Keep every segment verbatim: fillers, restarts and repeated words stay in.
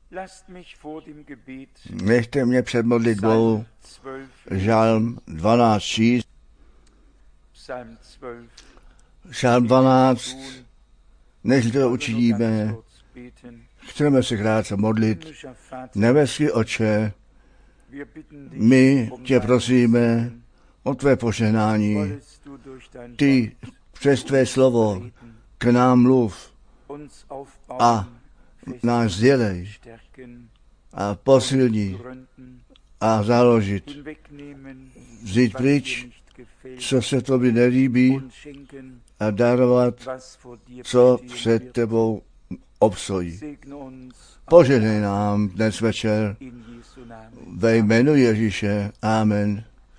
Nechte mě před modlitbou Žalm dvanáct číst. Žalm dvanáct, než to učiníme, chceme se krátce modlit. Nebeský Otče, my tě prosíme o tvé požehnání. Ty přes tvé slovo k nám mluv a nás sdělej a posilni a založit. Vzít pryč, co se tobě nelíbí, a darovat, co před tebou obstojí. Požehnej nám dnes večer ve jménu Ježíše. Amen.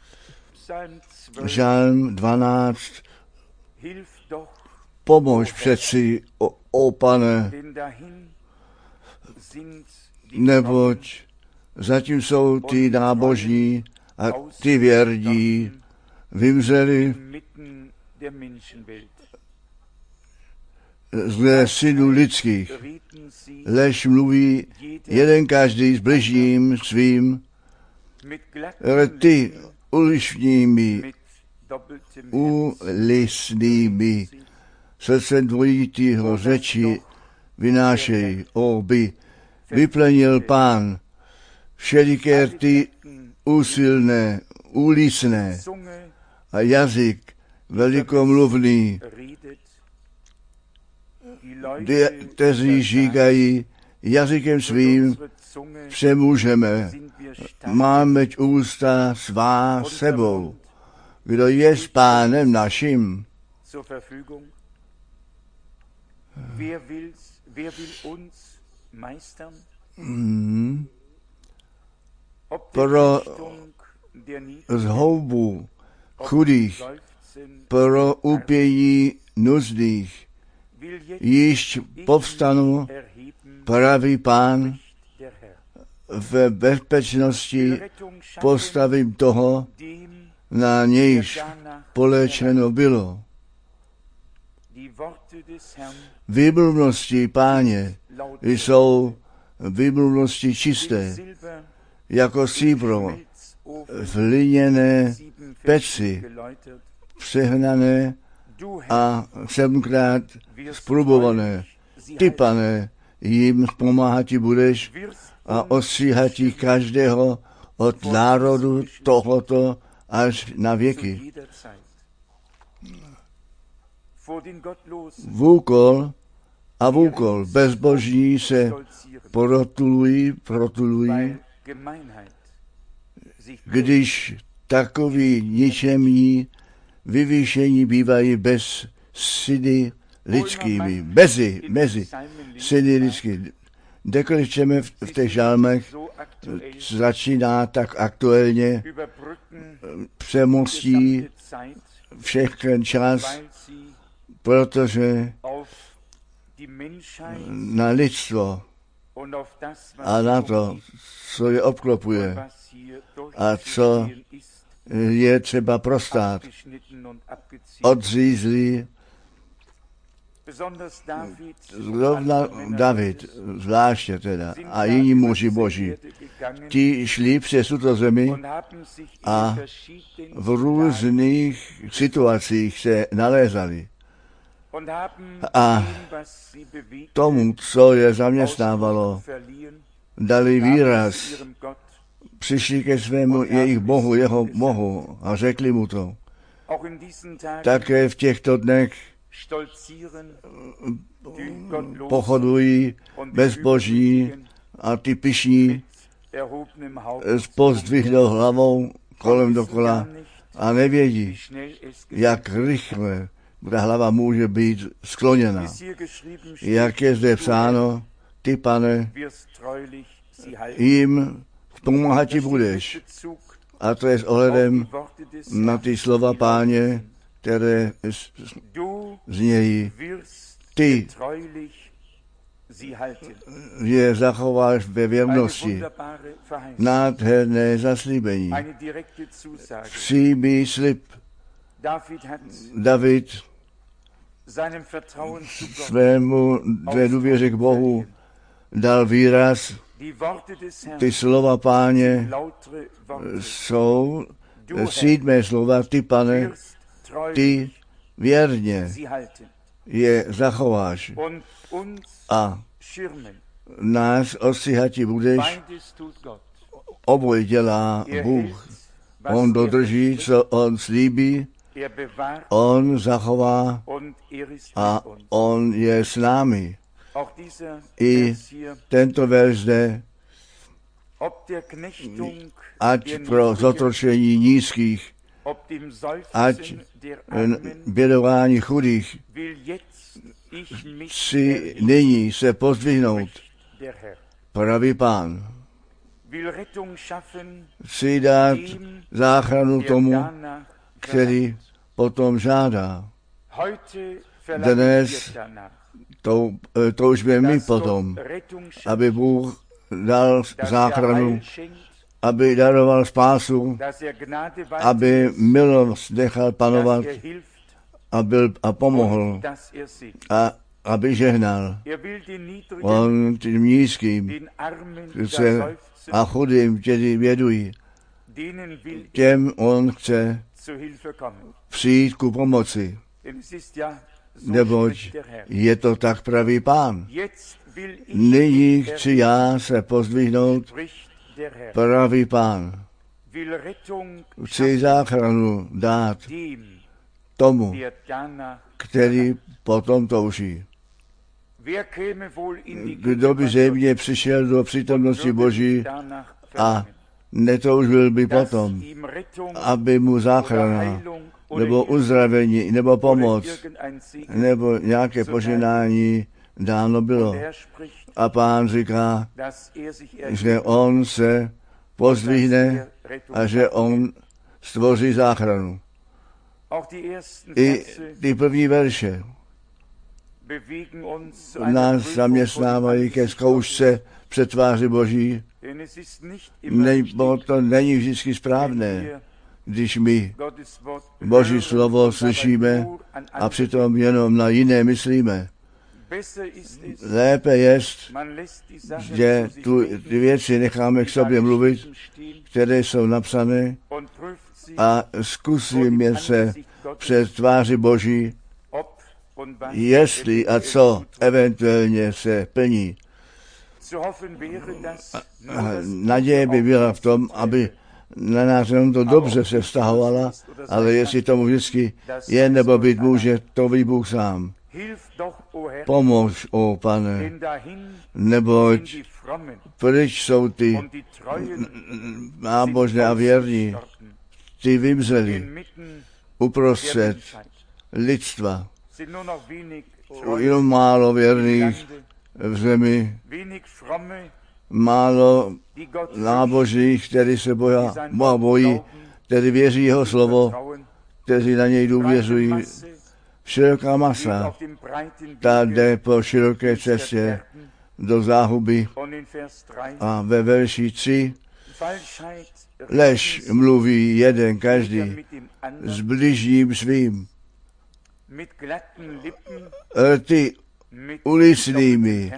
Žalm dvanáct. Pomož přeci, o, o Pane, neboť zatím jsou ty nábožní a ty věrní vymřeli zle synů lidských. Lež mluví jeden každý s bližním svým, ale ty ulišnými, ulisnými srdcem dvojitýho řeči vynášej, o by vyplenil Pán všeliké ty úsilné, úlisné a jazyk velikomluvný, kteří říkají jazykem svým, přemůžeme, máme ústa svá sebou. Kdo je s Pánem naším? Hmm. Pro zhoubu chudých, pro upění nuzných, již povstanu, pravý Pán, v bezpečnosti postavím toho, na nějž polečeno bylo. Výmluvnosti Páně jsou výmluvnosti čisté, jako stříbro v hliněné peci, přehnané a sedmkrát zprobované. Ty, Pane, jim pomáhat budeš a ostříhat jich každého od národu tohoto až na věky. Vůkol a vůkol bezboží se protulují, protulují, když takoví ničemní vyvýšení bývají bez syny lidskými, mezi, mezi syny lidskými. Kdekoliv čteme v, v těch žalmech, začíná tak aktuálně, přemostí všechen čas, protože na lidstvo a na to, co je obklopuje a co je třeba prostát, odřízlí. Zrovna David, zvláště teda, a jiní muži boží, ti šli přes tuto zemi a v různých situacích se nalézali. A tomu, co je zaměstnávalo, dali výraz, přišli ke svému jejich Bohu, jeho Bohu a řekli mu to. Také v těchto dnech pochodují bezboží a ty pyšní s pozdvihnou hlavou kolem dokola a nevědí, jak rychle ta hlava může být skloněna. Jak je zde psáno, ty, Pane, jim pomáhat ti budeš. A to je s ohledem na ty slova Páně, které znějí, ty je zachováš ve věrnosti. Nádherné zaslíbení. Přímý slib. David svému dvě důvěře k Bohu dal výraz Ty slova Páně jsou sídmé slova, ty, Pane, ty věrně je zachováš a nás ostříhati budeš. Oboje dělá Bůh. On dodrží, co on slíbí, on zachová a on je s námi. I tento verš zde, ať pro zotročení nízkých, ať bědování chudých, si nyní se pozdvihnout, pravý Pán. Chci dát záchranu tomu, který potom žádá. Dnes tou, toužíme my potom, aby Bůh dal záchranu, aby daroval spásu, aby milost nechal panovat a, byl, a pomohl a aby žehnal. On tím nízkým chce a chudým, kteří vědují, těm on chce přijít ku pomoci. Neboť je to tak pravý Pán. Nyní chci já se pozdvihnout, pravý Pán. Chci záchranu dát tomu, který potom touží. Kdo by zřejmě přišel do přítomnosti Boží a netoužil by potom, aby mu záchrana, nebo uzdravení, nebo pomoc, nebo nějaké poženání dáno bylo. A Pán říká, že on se pozdvihne a že on stvoří záchranu. I ty první verše nás zaměstnávají ke zkoušce před tváří Boží, nebo to není vždycky správné, když my Boží slovo slyšíme a přitom jenom na jiné myslíme. Lépe je, že tu, ty věci necháme k sobě mluvit, které jsou napsané, a zkusíme se před tváří Boží, jestli a co eventuálně se plní. Naděje by byla v tom, aby na nás jenom to dobře se vztahovala, ale jestli tomu vždycky je nebo být může, to ví Bůh sám. Pomož, o Pane, neboť pryč jsou ty nábožné a věrní, ty vymřeli uprostřed lidstva. Jenom málo věrných v zemi, málo nábožných, kteří se boja, Boha bojí, kteří věří jeho slovo, kteří na něj důvěřují. Široká masa, ta jde po široké cestě do záhuby. A ve verši tři, lež mluví jeden každý s bližním svým, rty ulicnými,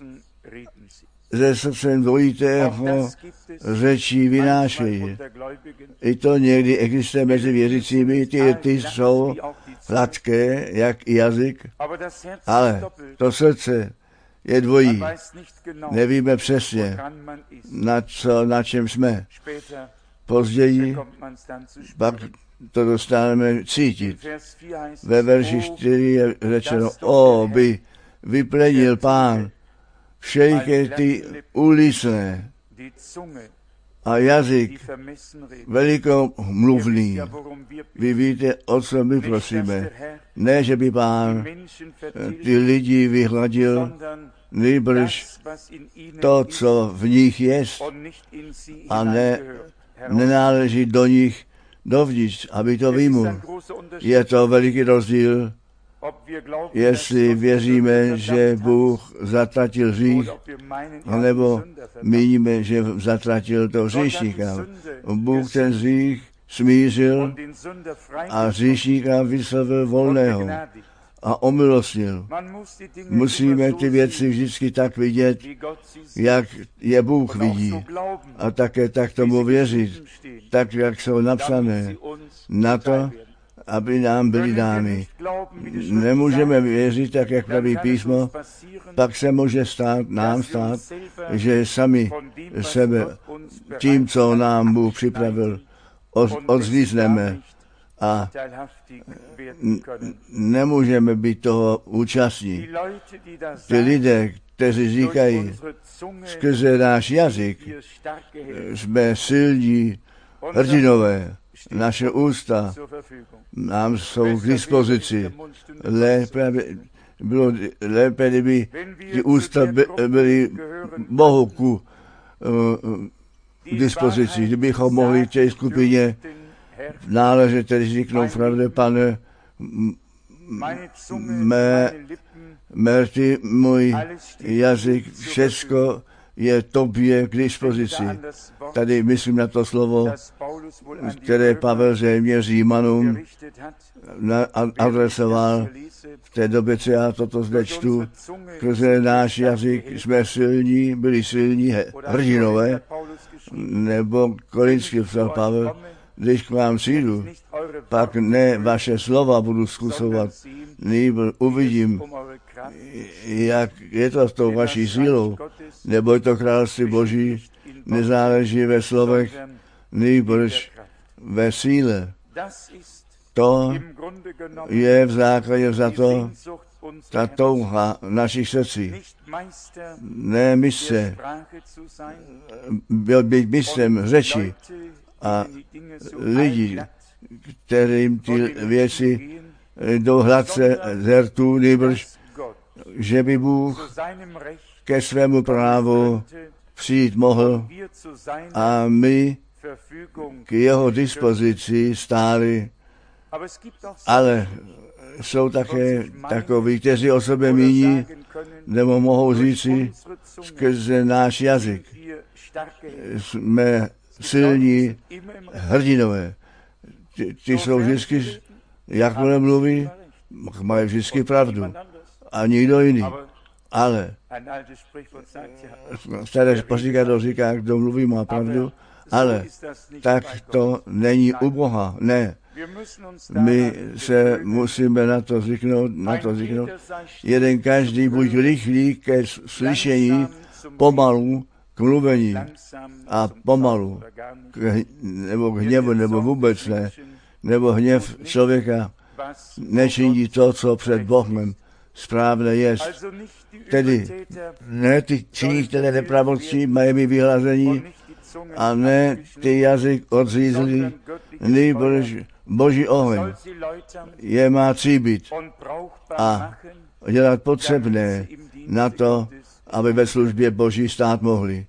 ze srdcem dvojitého řečí vynášejí. I to někdy existuje mezi věřícími, ty rty jsou hladké, jak i jazyk, ale to srdce je dvojí. Nevíme přesně, na, co, na čem jsme. Později pak to dostaneme cítit. Ve verši čtyři je řečeno, o, by vyplenil Pán všechny ty ulisné a jazyk velikomluvný. Vy víte, o co my prosíme. Ne, že by Pán ty lidi vyhladil, nýbrž to, co v nich je, a ne, nenáleží do nich dovnitř, aby to vyjmul. Je to veliký rozdíl, jestli věříme, že Bůh zatratil hřích, nebo míníme, že zatratil toho hříšníka. Bůh ten hřích smířil a hříšníka vyslovil volného. a omilostnil. Musíme ty věci vždycky tak vidět, jak je Bůh vidí. A také tak tomu věřit, tak jak jsou napsané, na to, aby nám byly dány. Nemůžeme věřit, tak jak praví písmo, pak se může stát, nám stát, že sami sebe tím, co nám Bůh připravil, odzvízneme a nemůžeme být toho účastní. Ty lidé, kteří říkají, skrze náš jazyk jsme silní hrdinové, naše ústa nám jsou k dispozici. Lépe, bylo lépe, kdyby ty ústa by, byly Bohu ku k dispozici, kdybychom mohli té skupině náležet říknout, pravdě, Pane, mé, mé ty, můj jazyk, všecko je tobě k dispozici. Tady myslím na to slovo, které Pavel zřejmě Římanům adresoval v té době, co já toto zde čtu. Skrze náš jazyk jsme silní, byli silní hrdinové, nebo korinský psal Pavel, když k vám přijdu, pak ne vaše slova budu zkusovat, nýbrž uvidím, jak je to s tou vaší sílou, nebo je to království Boží, nezáleží ve slovech, nýbrž ve síle. To je v základě za to ta touha našich srdcí. Ne mistře, byl být mistrem řeči a lidi, kterým ty věci jdou hladce z rtů, nýbrž, že by Bůh ke svému právu přijít mohl a my k jeho dispozici stáli. Ale jsou také takoví, kteří o sobě míní, nebo mohou říci skrze náš jazyk. Jsme silní hrdinové. Ty, ty jsou vždycky, jakmile mluví, mají vždycky pravdu. A nikdo jiný. Ale staré poříkadlo říká, kdo mluví, má pravdu, ale tak to není u Boha. Ne. My se musíme na to zvyknout, na to zvyknout. Jeden každý buď rychlý ke slyšení, pomalu k mluvení a pomalu k, nebo k hněvu, nebo vůbec ne, nebo hněv člověka nečiní to, co před Bohem správné je. Tedy ne ty činí, které nepravosti mají mi vyhlazení, a ne ty jazyk odřízlí, nýbrž Boží oheň je má tříbit a dělat potřebné na to, aby ve službě Boží stát mohli.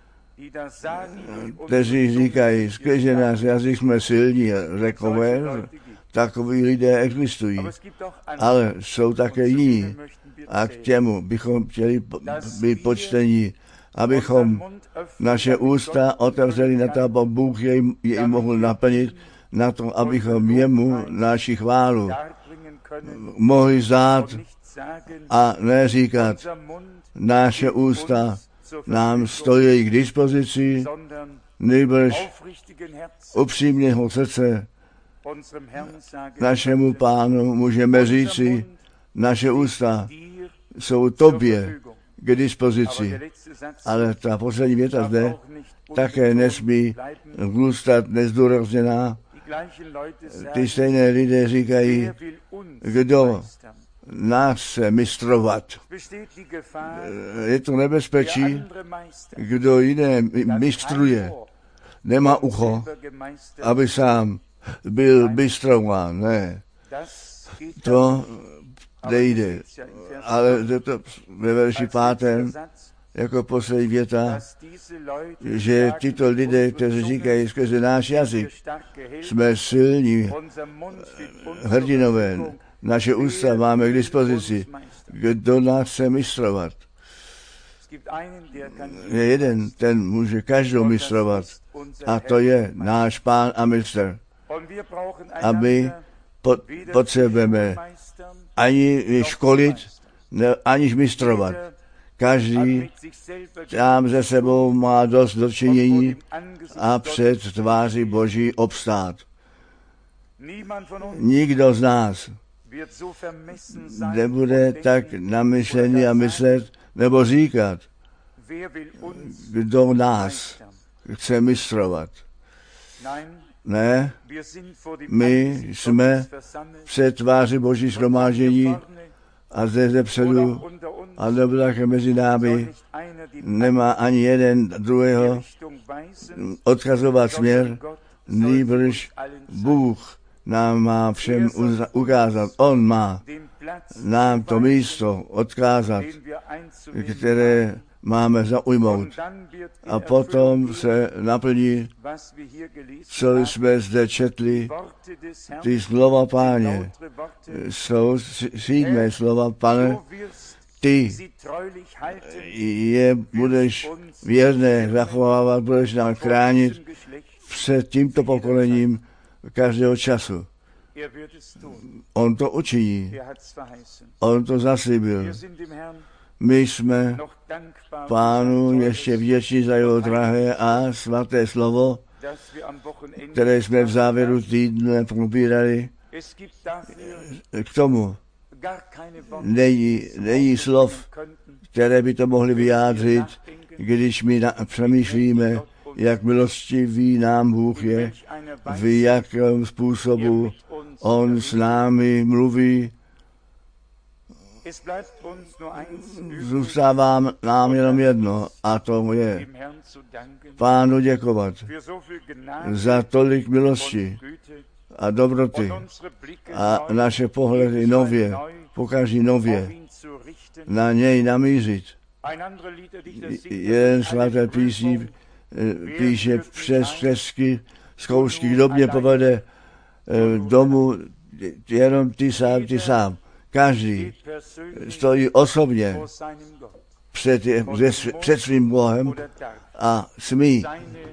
Kteří říkají, skrze náš jazyk jsme silní, řekové, takoví lidé existují, ale jsou také jiní a k těmu bychom chtěli být počtení, abychom naše ústa otevřeli na to, aby Bůh jej, jej mohl naplnit, na to, abychom jemu naši chválu mohli zát a neříkat, naše ústa nám stojí k dispozici, nýbrž upřímného srdce našemu Pánu můžeme říci, naše ústa jsou tobě k dispozici. Ale ta poslední věta zde také nesmí zůstat nezdůrazněná. Ty stejné lidé říkají, kdo nás se mistrovat. Je to nebezpečí, kdo jiné mistruje, nemá ucho, aby sám byl mistrován. Ne, to nejde. Ale to ve verši pátém, jako poslední věta, že tyto lidé, kteří říkají skrze náš jazyk, jsme silní hrdinové, naše ústa máme k dispozici, kdo nás chce mistrovat. Je jeden, ten může každou mistrovat, a to je náš Pán a mistr. A my potřebujeme ani školit, ne, aniž mistrovat. Každý tam ze sebou má dost dočinění a před tváří Boží obstát. Nikdo z nás nebude tak namyšlený a myslet, nebo říkat, kdo nás chce mistrovat. Ne, my jsme před tváří Boží shromáždění a zde zepředu, a nebo také mezi námi, nemá ani jeden druhého odkazovat směr, nýbrž Bůh nám má všem ukázat. On má nám to místo odkázat, které máme zaujmout. A potom se naplní, co jsme zde četli, ty slova Páně. Jsou sídmé slova, Pane, ty je budeš věrné zachovávat, budeš nám chránit před tímto pokolením každého času. On to učiní. On to zaslíbil. My jsme Pánu ještě vděční za jeho drahé a svaté slovo, které jsme v závěru týdne probírali. K tomu není, není slov, které by to mohly vyjádřit, když my na, přemýšlíme, jak milostivý nám Bůh je, v jakém způsobu on s námi mluví. Zůstává nám jenom jedno, a to je Pánu děkovat za tolik milosti a dobroty a naše pohledy nově, pokaždý nově na něj namířit. Jeden svaté písní píše přes česky zkoušky, kdo mě povede domů, jenom ty sám, ty sám. Každý stojí osobně před, před svým Bohem a smí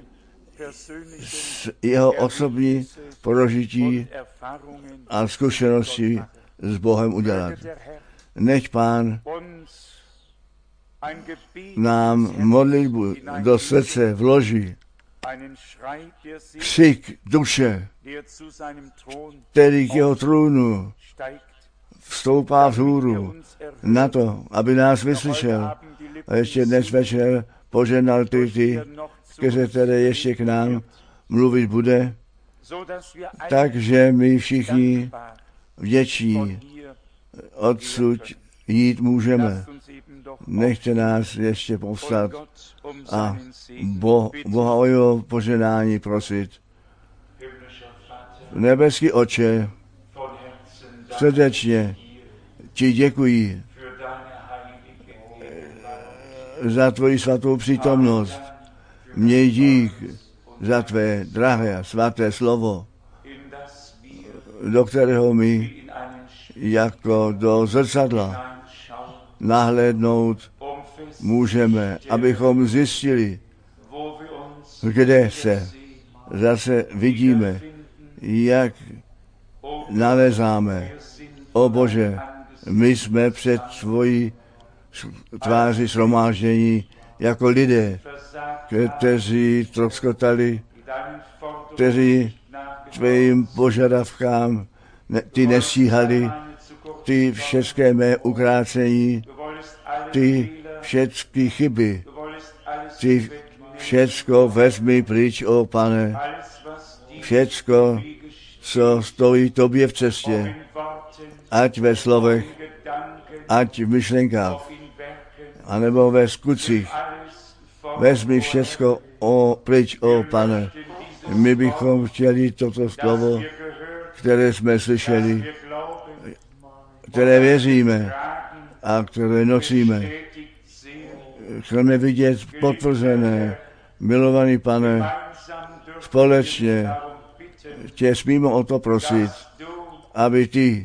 jeho osobní prožití a zkušenosti s Bohem udělat. Nech Pán nám modlitbu do srdce vloží, křik duše, který k jeho trůnu vstoupá vzhůru na to, aby nás vyslyšel. A ještě dnes večer požehnal ty, ty, skrze které ještě k nám mluvit bude, takže my všichni vděční odsud jít můžeme. Nechte nás ještě povstat a Bo, Boha o jeho poženání prosit. Nebeský Otče, srdečně ti děkuji za tvoji svatou přítomnost. Měj dík za tvé drahé a svaté slovo, do kterého my jako do zrcadla nahlédnout můžeme, abychom zjistili, kde se zase vidíme, jak nalezáme. O Bože, my jsme před tvojí tváří shromáždění jako lidé, kteří troskotali, kteří tvým požadavkám ne, ty nestíhali, ty všechny mé ukrácení, ty všechny chyby, ty všecko vezmi pryč, o Pane, všecko, co stojí tobě v cestě, ať ve slovech, ať v myšlenkách, anebo ve skutcích. Vezmi všecko o, pryč, o Pane. My bychom chtěli toto slovo, které jsme slyšeli, které věříme a které nosíme. Chceme vidět potvrzené, milovaný Pane, společně tě smíme o to prosit, aby ty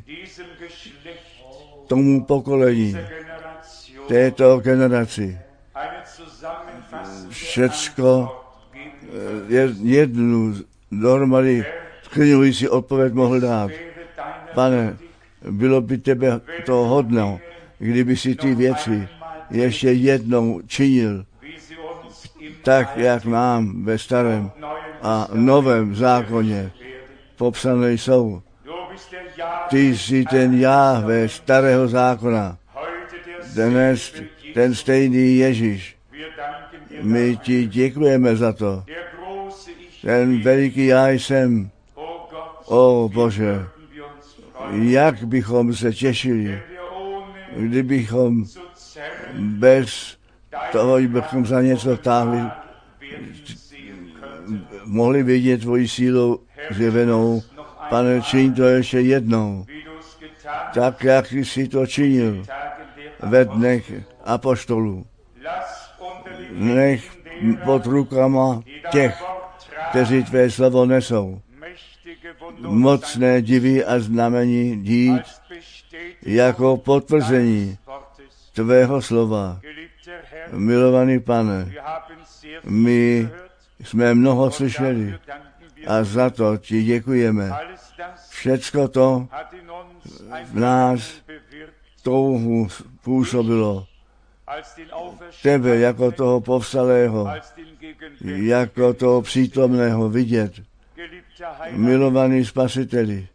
tomu pokolení, této generaci, všecko jednu dohromady sklidňující odpověď mohl dát. Pane, bylo by tebe to hodno, kdyby si ty věci ještě jednou činil, tak, jak nám ve starém a novém zákoně popsané jsou. Ty jsi ten Jahve starého zákona, dnes ten stejný Ježíš. My ti děkujeme za to. Ten veliký já jsem. O Bože, jak bychom se těšili, kdybychom bez toho, bychom za něco táhli, mohli vidět tvoji sílu zjevenou. Pane, čiň to ještě jednou, tak, jak jsi to činil ve dnech apoštolů. Nech pod rukama těch, kteří tvé slovo nesou, mocné divy a znamení dít jako potvrzení tvého slova. Milovaný Pane, my jsme mnoho slyšeli a za to ti děkujeme. Všecko to v nás touhu působilo. Tebe jako toho povstalého, jako toho přítomného vidět. Milovaný Spasiteli,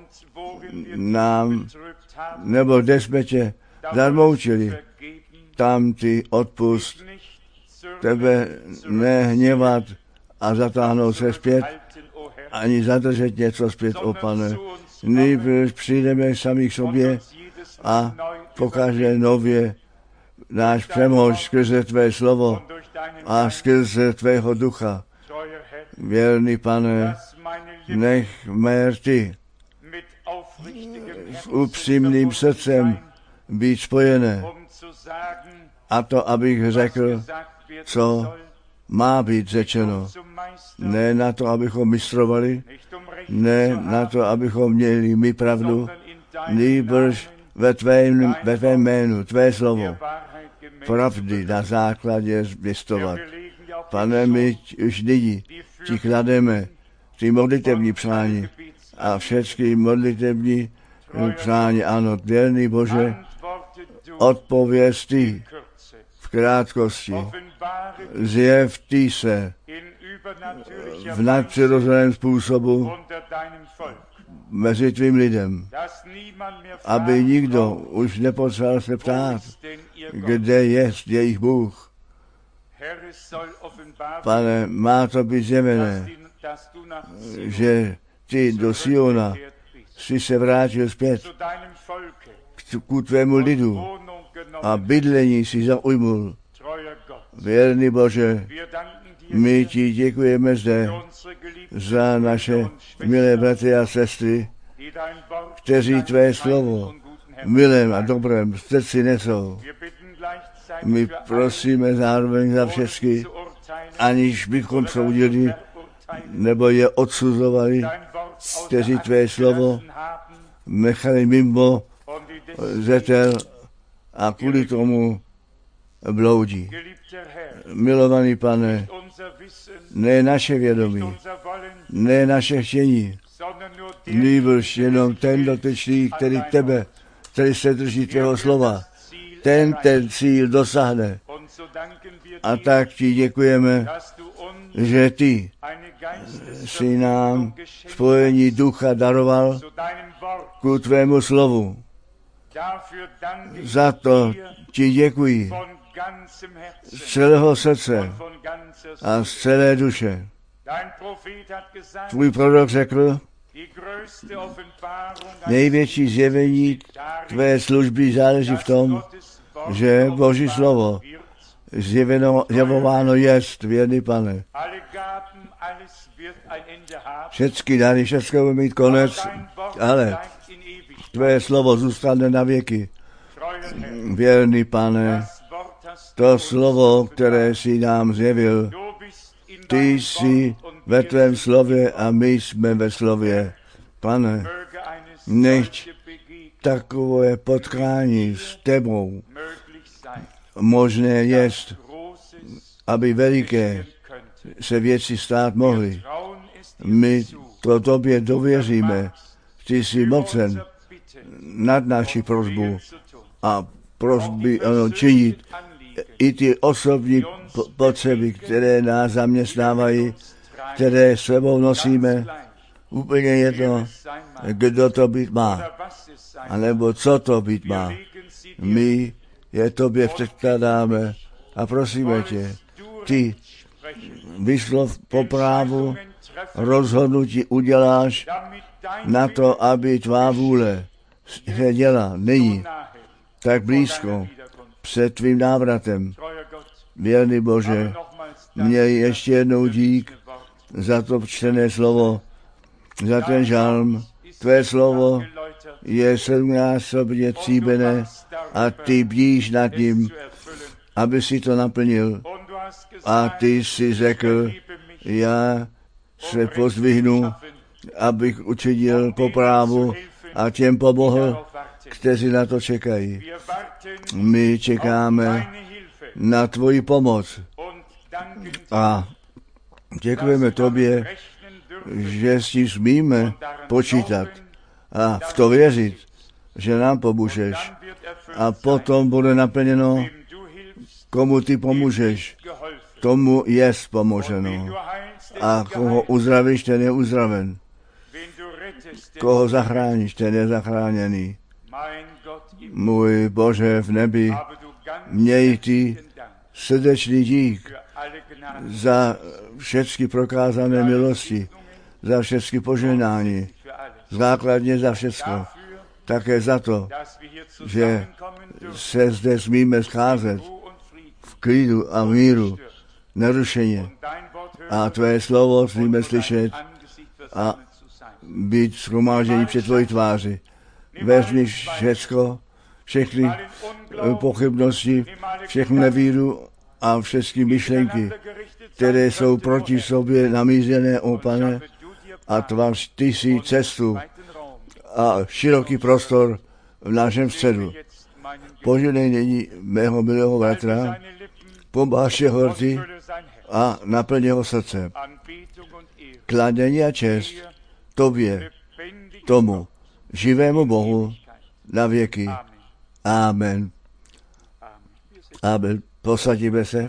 nám, nebo kde jsme tě zarmoučili, tam ty odpust, tebe nehněvat a zatáhnout se zpět, ani zadržet něco zpět, o Pane. Nejprve přijdeme sami k sobě a pokaže nově náš přemož skrze tvé slovo a skrze tvého ducha. Věrný Pane, nech mé rty s upřímným srdcem být spojené. A to, abych řekl, co má být řečeno. Ne na to, abychom mistrovali, ne na to, abychom měli my pravdu, nýbrž ve tvém, ve tvém jménu, tvé slovo, pravdy na základě zvěstovat. Pane, my už nyní ti klademe ty modlitevní přání a všechny modlitevní přání. Ano, věrný Bože, odpověz ty v krátkosti, zjev ty se v nadpřirozeném způsobu mezi tvým lidem, aby nikdo už nepotřeboval se ptát, kde je jejich Bůh. Pane, má to být zjevené, že ty do Siona jsi se vrátil zpět k tvému lidu a bydlení si zaujmul. Věrný Bože, my ti děkujeme zde za naše milé bratry a sestry, kteří tvé slovo v milém a dobrém srdci nesou. My prosíme zároveň za všechny, aniž bychom soudili nebo je odsuzovali, kteří tvé slovo nechali mimo zetel a kvůli tomu bloudí. Milovaný Pane, ne naše vědomí, ne naše chtění, nýbrž jenom ten dotyčný, který tebe, který se drží tvého slova, ten ten cíl dosáhne. A tak ti děkujeme, že ty jsi nám spojení ducha daroval ku tvému slovu. Za to ti děkuji z celého srdce a z celé duše. Tvůj prorok řekl, největší zjevení tvé služby záleží v tom, že Boží slovo zjeveno, zjevováno jest, věrný Pane. Všechny dary, všechno bude mít konec, ale tvé slovo zůstane na věky. Věrný Pane, to slovo, které jsi nám zjevil, ty jsi ve tvém slově a my jsme ve slově. Pane, nechť takové potkání s tebou možné jest, aby veliké se věci stát mohly. My to tobě dověříme. Ty jsi mocen nad naši prosbu a prosby ano, činit i ty osobní potřeby, které nás zaměstnávají, které sebou nosíme. Úplně jedno, kdo to být má, anebo co to být má. My je tobě předkládáme a prosíme tě, ty vyslov po právu rozhodnutí uděláš na to, aby tvá vůle se děla nyní tak blízko před tvým návratem. Věrný Bože, měj ještě jednou dík za to čtené slovo, za ten žalm. Tvé slovo je sedmnásobně tříbené a ty bdíš nad ním, aby si to naplnil. A ty si řekl, já se pozdvihnu, abych učinil po právu a těm pomohl, kteří na to čekají. My čekáme na tvoji pomoc a děkujeme tobě, že s tím smíme počítat a v to věřit, že nám pomůžeš. A potom bude naplněno, komu ty pomůžeš, tomu jest pomoženo. A koho uzdravíš, ten je uzdraven. Koho zachráníš, ten je zachráněný. Můj Bože v nebi, měj ty srdečný dík za všechny prokázané milosti, za všechny požehnání, základně za všechno. Také za to, že se zde smíme scházet v klidu a míru, nerušeně. A tvé slovo smíme slyšet a být shromáždění před tvojí tváři. Vezmi všecko, všechny pochybnosti, všechnu nevíru a všechny myšlenky, které jsou proti sobě namířené, o Pane, a tvář ty si cestu a široký prostor v našem středu. Požehnej nyní mého milého bratra, pomáš jeho rty a naplň jeho srdce. Klanění a čest tobě, tomu živému Bohu na věky. Amen. Amen. Posadíme se.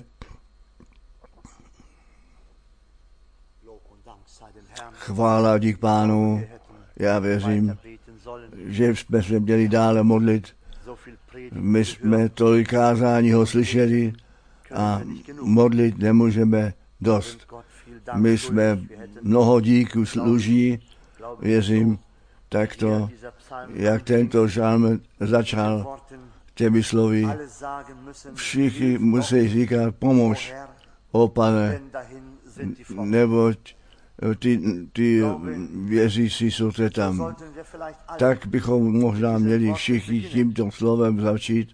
Chvála dík Pánu. Já věřím, že jsme se měli dále modlit. My jsme tolik kázání ho slyšeli a modlit nemůžeme dost. My jsme mnoho díků služí, věřím, takto, jak tento žalm začal těmi slovy. Všichni musí říkat, pomož, o Pane, neboť ty, ty věřící jsou te tam. Tak bychom možná měli všichni tímto slovem začít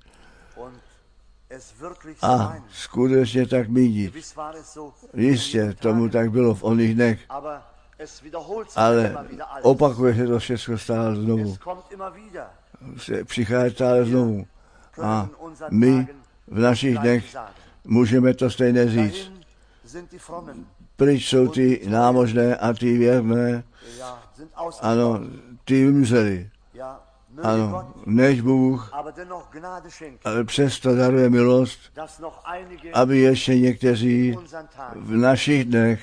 a skutečně tak mínit. Jistě, tomu tak bylo v oných dnech, ale opakuje se to všechno stále znovu. Přichází stále znovu. A my v našich dnech můžeme to stejně říct. Pryč jsou ty námožné a ty věrné. Ano, ty umřeli. Ano, než Bůh, ale přesto daruje milost, aby ještě někteří v našich dnech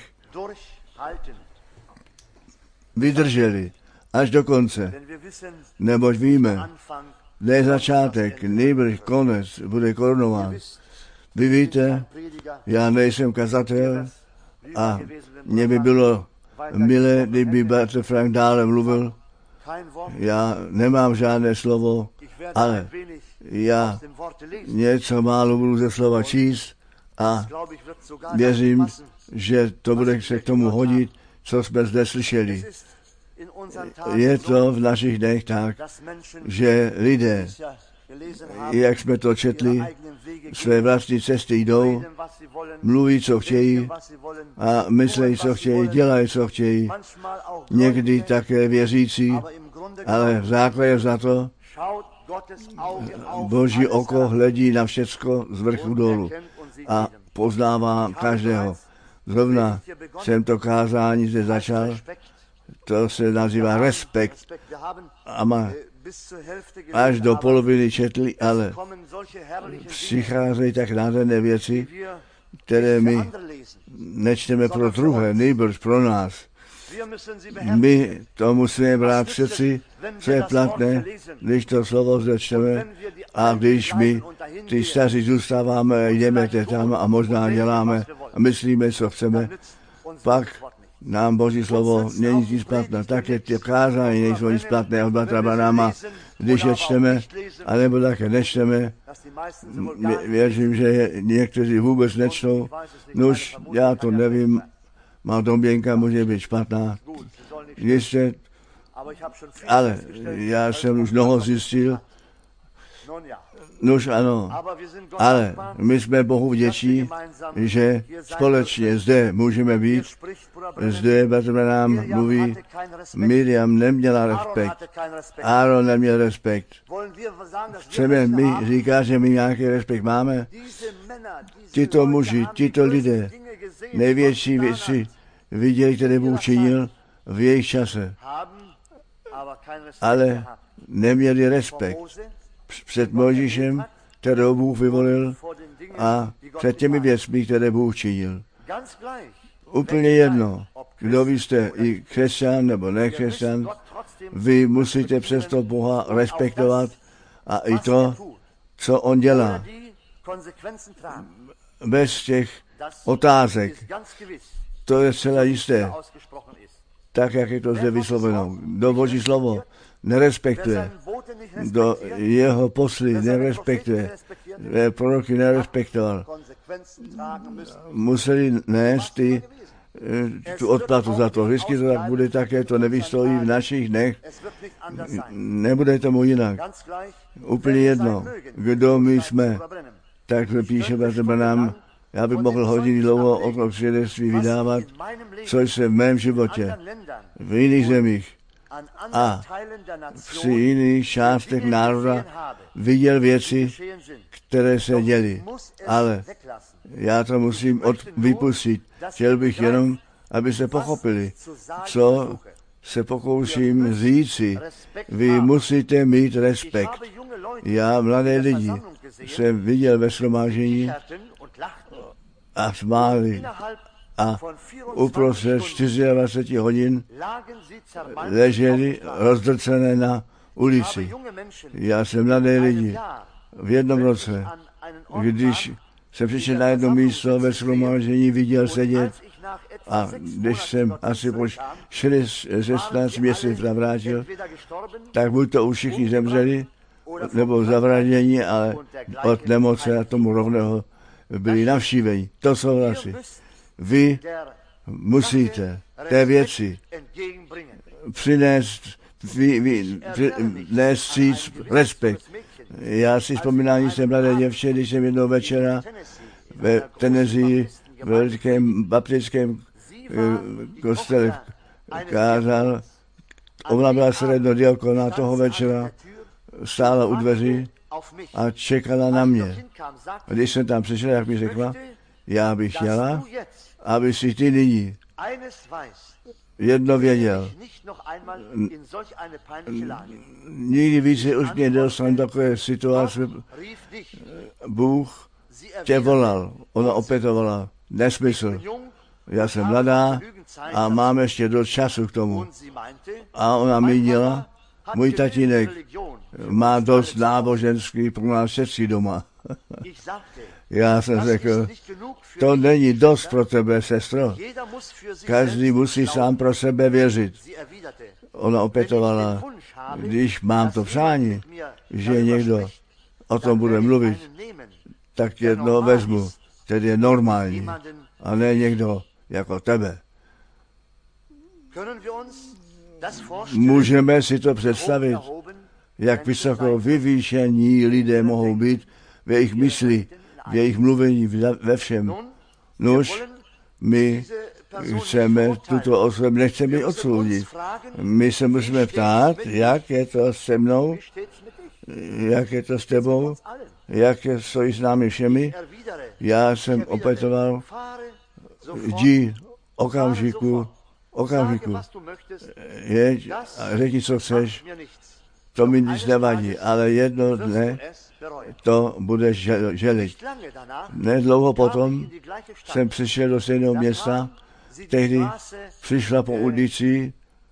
vydrželi až do konce. Neboť víme, ne začátek, nejbrž konec bude korunován. Vy víte, já nejsem kazatel a mně by bylo milé, kdyby bratr Frank dále mluvil. Já nemám žádné slovo, ale já něco málo budu ze slova číst a věřím, že to bude se k tomu hodit, co jsme zde slyšeli. Je to v našich dnech tak, že lidé, jak jsme to četli, své vlastní cesty jdou, mluví, co chtějí a myslí, co chtějí, dělají, co chtějí. Někdy také věřící, ale v základě za to Boží oko hledí na všecko z vrchu dolů a poznává každého. Zrovna jsem to kázání zde začal, to se nazývá respekt. A má, až do poloviny četli, ale přicházejí tak nádherné věci, které my nečteme pro druhé, nejbrž pro nás. My to musíme brát v srdci, co je platné, když to slovo začteme a když my, ty staří, zůstáváme, jdeme tam a možná děláme a myslíme, co chceme, pak nám Boží slovo není nic platné. Také ty kázání nejsou nic platné od bratra Branhama, když je čteme, anebo také nečteme. Věřím, že někteří vůbec nečtou. Nož, já to nevím, má domněnka může být špatná. Jistě, ale já jsem už mnoho zjistil. Nož ano, ale my jsme Bohu vděční, že společně zde můžeme být. Zde bratr nám mluví, Miriam neměla respekt, Aaron neměl respekt. Chceme, my říká, že my nějaký respekt máme. Tyto muži, tyto lidé, největší věci viděli, které Bůh činil v jejich čase, ale neměli respekt před Mojžíšem, kterého Bůh vyvolil, a před těmi věcmi, které Bůh činil. Úplně jedno, kdo vy jste, i křesťan nebo nekřesťan, vy musíte přesto Boha respektovat a i to, co on dělá. Bez těch otázek. To je zcela jisté. Tak, jak je to zde vysloveno. Do Boží slovo nerespektuje, do jeho posly nerespektuje, proroky nerespektoval. Museli nést ty, tu odplatu za to. Vždycky to tak bude také, to nevystojí v našich dnech. Nebude tomu jinak. Úplně jedno, kdo my jsme. Tak píše bratr Branham, já bych mohl hodiny dlouho o tom svědectví vydávat, co jsem v mém životě, v jiných zemích a při jiných částech národa viděl věci, které se děly. Ale já to musím od, vypustit. Chtěl bych jenom, aby se pochopili, co se pokouším říci. Vy musíte mít respekt. Já, mladé lidi, jsem viděl ve shromáždění a smáli. A uprostřed dvacet čtyři hodin leželi rozdrcené na ulici. Já jsem mladé lidi. V jednom roce, když jsem přišel na jedno místo ve shromáždění, viděl sedět, a když jsem asi po šestnáct měsíců navrátil, tak buď to už všichni zemřeli, nebo zavraždění, ale od nemoce a tomu rovného byli navštíveni. To souhlasí. Vy musíte té věci přinést, vy, vy, přinést stříc respekt. Já si vzpomínám, že jsem mladé děvče, když jsem jednou večera ve Tennessee, v velkém baptickém kostele kázal. Ona byla sredno diakona toho večera, stála u dveří a čekala na mě. A když jsem tam přišel, jak mi řekla, já bych chtěla, aby si ty nyní jedno věděl. Nikdy více už mě dostal takové situace. Bůh tě volal, ona opětovala. Nesmysl. Já jsem mladá a mám ještě dost času k tomu. A ona mi dělala, můj tatínek má dost náboženský pro nás všetky doma. Já jsem řekl, to není dost pro tebe, sestro. Každý musí sám pro sebe věřit. Ona opětovala, když mám to přání, že někdo o tom bude mluvit, tak jednoho vezmu, který je normální, a ne někdo jako tebe. Můžeme si to představit, jak vysoko vyvýšení lidé mohou být v jejich mysli, v jejich mluvení, ve všem. Nož, my chceme tuto osobu, nechceme ji odsoudit. My se musíme ptát, jak je to se mnou, jak je to s tebou, jak je stojí s námi všemi. Já jsem opětoval, jdi okamžiku, okamžiku, jeď a řekni, co chceš, to mi nic nevadí, ale jedno dne to budeš želit. Nedlouho potom jsem přišel do stejného města, tehdy přišla po ulici,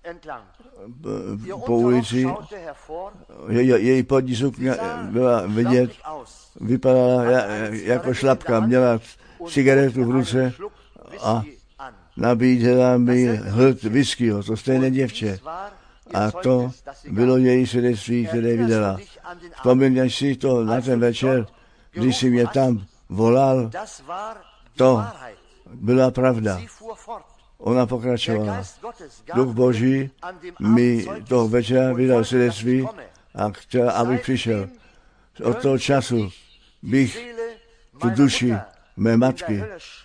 po ulici, je, její podní sukně byla vidět, vypadala jako šlapka, měla cigaretu v ruce a nabídla mi hled whiskyho, to stejné děvče. A to bylo její svědectví, které viděla. Vzpomínáš si to na ten večer, když jsi mě tam volal, to byla pravda. Ona pokračovala. Duch Boží mi toho večera vydal svědectví a chtěl, abych přišel. Od toho času bych tu duši mé matky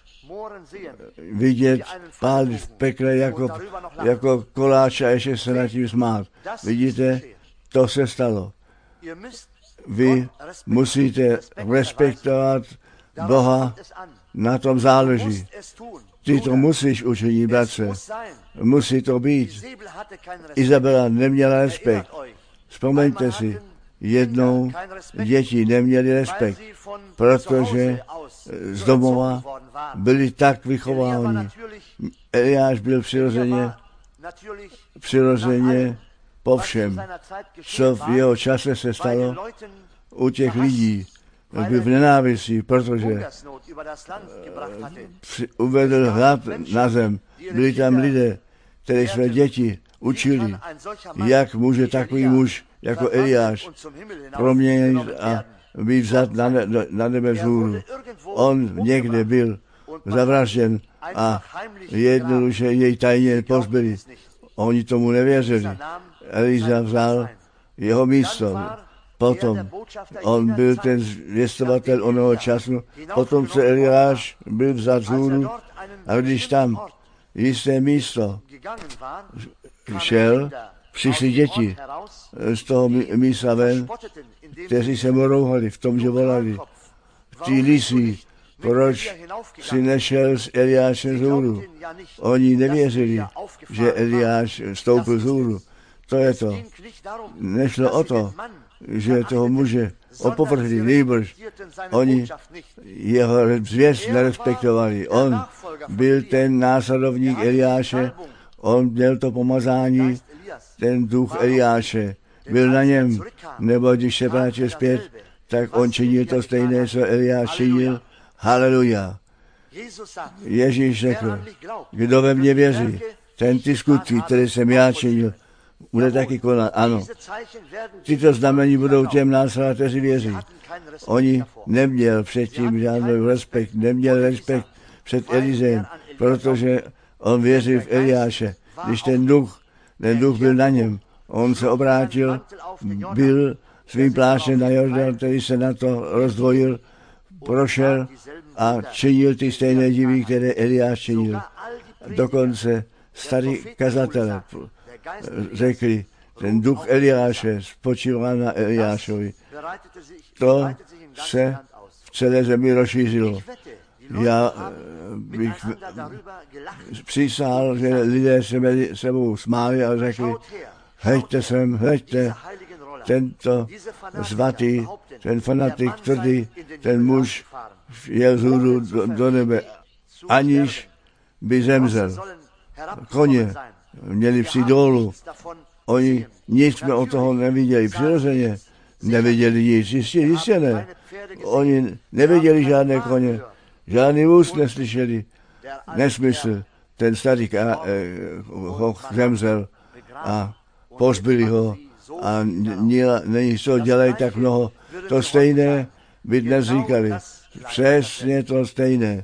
vidět pálit v pekle jako, jako koláč a ještě se nad tím smát. Vidíte, to se stalo. Vy musíte respektovat Boha, na tom záleží. Ty to musíš učinit, bratře. Musí to být. Izabela neměla respekt. Vzpomeňte si, jednou děti neměli respekt, protože z domova byli tak vychováni. Eliáš byl přirozeně, přirozeně po všem, co v jeho čase se stalo u těch lidí. Byl v nenávisti, protože uvedl hlad na zem. Byli tam lidé, kteří své děti učili, jak může takový muž jako Eliáš proměnit a být vzat na, ne, na nebe vzhůru. On někde byl zavražděn a jednoduše jej tajně pozbyli. Oni tomu nevěřili. Eliza vzal jeho místo. Potom on byl ten zvěstovatel onoho času, potom se Eliáš byl vzat vzhůru a když tam jisté místo šel, přišli děti z toho místa ven, kteří se mu rouhali v tom, že volali. Ty lisí, proč si nešel s Eliášem vzhůru? Oni nevěřili, že Eliáš stoupil vzhůru. To je to. Nešlo o to, že toho muže opovrhli, nejbrž. Oni jeho zvěst nerespektovali. On byl ten následovník Eliáše, on měl to pomazání, ten duch Eliáše byl na něm, nebo když se vrátil zpět, tak on činil to stejné, co Eliáš činil. Haleluja. Ježíš řekl, kdo ve mně věří, ten ty skutky, které jsem já činil, bude taky konat. Ano. Tyto znamení budou těm následovat, kteří věří. Oni neměl předtím žádný respekt, neměl respekt před Elizem, protože on věřil v Eliáše. Když ten duch, ten duch byl na něm, on se obrátil, byl svým pláštěm na Jordan, který se na to rozdvojil, prošel a činil ty stejné divy, které Eliáš činil. Dokonce starý kazatelé řekli, ten duch Eliáše spočíval na Eliášovi. To se v celé zemi rozšířilo. Já bych přísahal, že lidé se mezi sebou smáli a řekli, hleďte sem, hleďte, tento svatý, ten fanatik tvrdý, ten muž jel vzhůru do, do nebe, aniž by zemřel. Koně měli přijít dolů. Oni nic jsme od toho neviděli. Přirozeně neviděli nic. Jistě, jistě ne. Oni neviděli žádné koně. Žádný úst neslyšeli. Nesmysl. Ten starý eh, ho zemřel a pozbyli ho a není co dělají tak mnoho. To stejné by dnes říkali. Přesně to stejné.